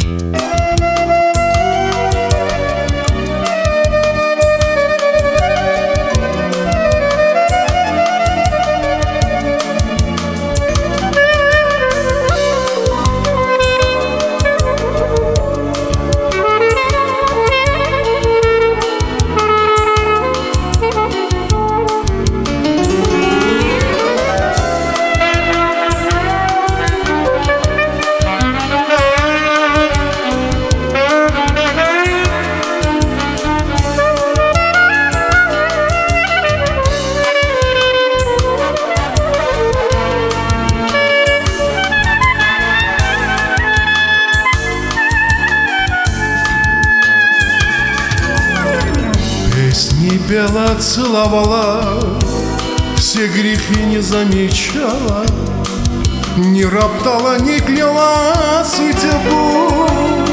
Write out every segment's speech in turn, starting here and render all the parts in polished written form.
Песни пела, целовала, все грехи не замечала, не роптала, не кляла судьбу.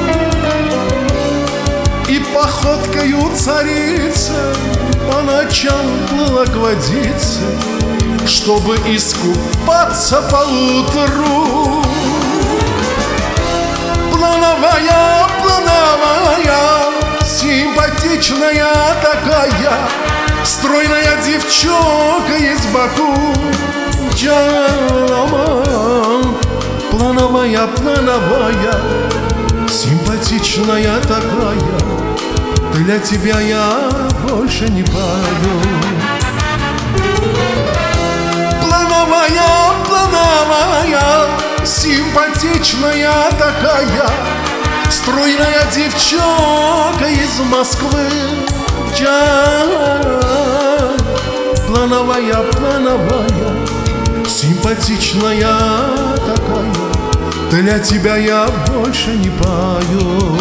И походкою царицы по ночам плыла к водице, чтобы искупаться поутру. Плановая, плановая, симпатичная такая, стройная девчонка из Баку. Плановая, плановая, симпатичная такая, для тебя я больше не пою. Плановая, плановая, симпатичная такая, стройная девчонка из Москвы. Плановая, плановая, симпатичная такая, для тебя я больше не пою.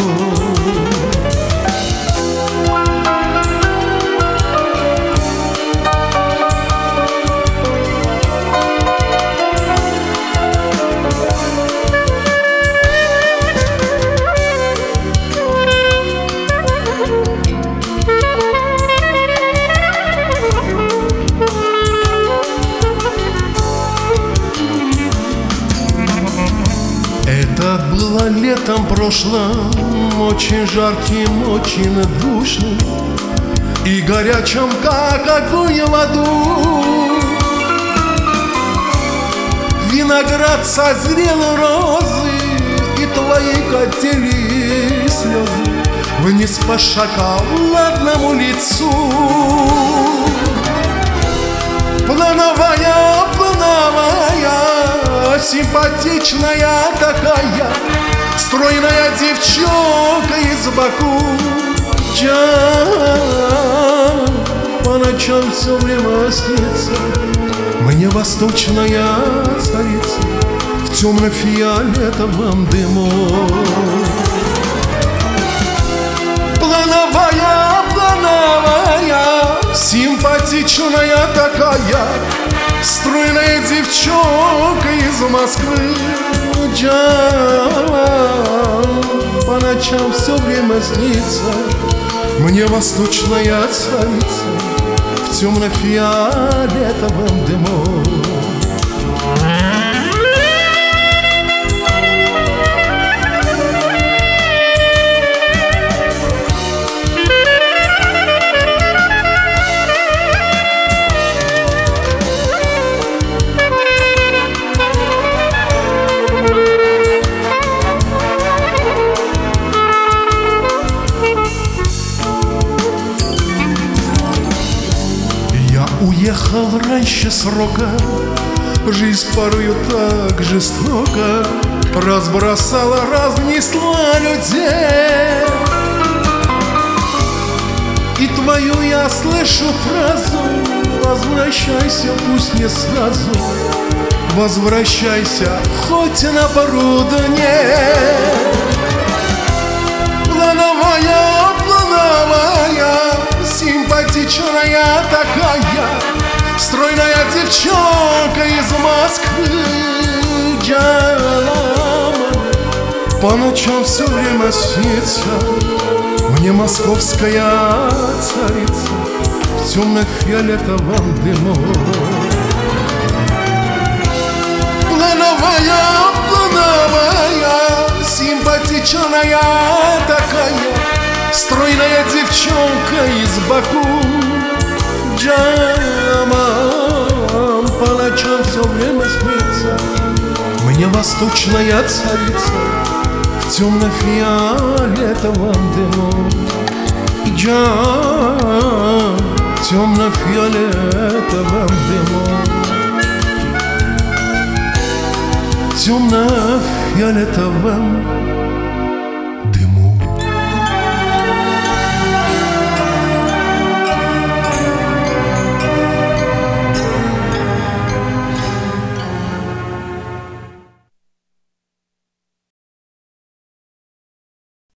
Это было летом прошлым, очень жарким, очень душным и горячим, как огонь в аду. Виноград созрел, розы, и твои катили слезы вниз по шоколадному лицу. Плановая, плановая, симпатичная такая, стройная девчонка из Баку. По ночам все время снится мне восточная царица в темно-фиолетовом дыму. Плановая, плановая, симпатичная такая, стройная девчонка из Москвы. По ночам все время снится мне восточная царица в темно-фиолетовом дыму. Уехал раньше срока, жизнь порою так жестоко разбросала, разнесла людей. И твою я слышу фразу: возвращайся, пусть не сразу, возвращайся, хоть на пару дней. Плановая, плановая, симпатичная такая, стройная девчонка из Москвы. По ночам все время снится мне московская царица в темно-фиолетовом дыму. Плановая, плановая, Симпатичная такая, стройная девчонка из Баку. Джамам по ночам все время снится мне восточная царица в темно-фиолетовом дыму. Джам в темно-фиолетовом дыму, темно-фиолетовом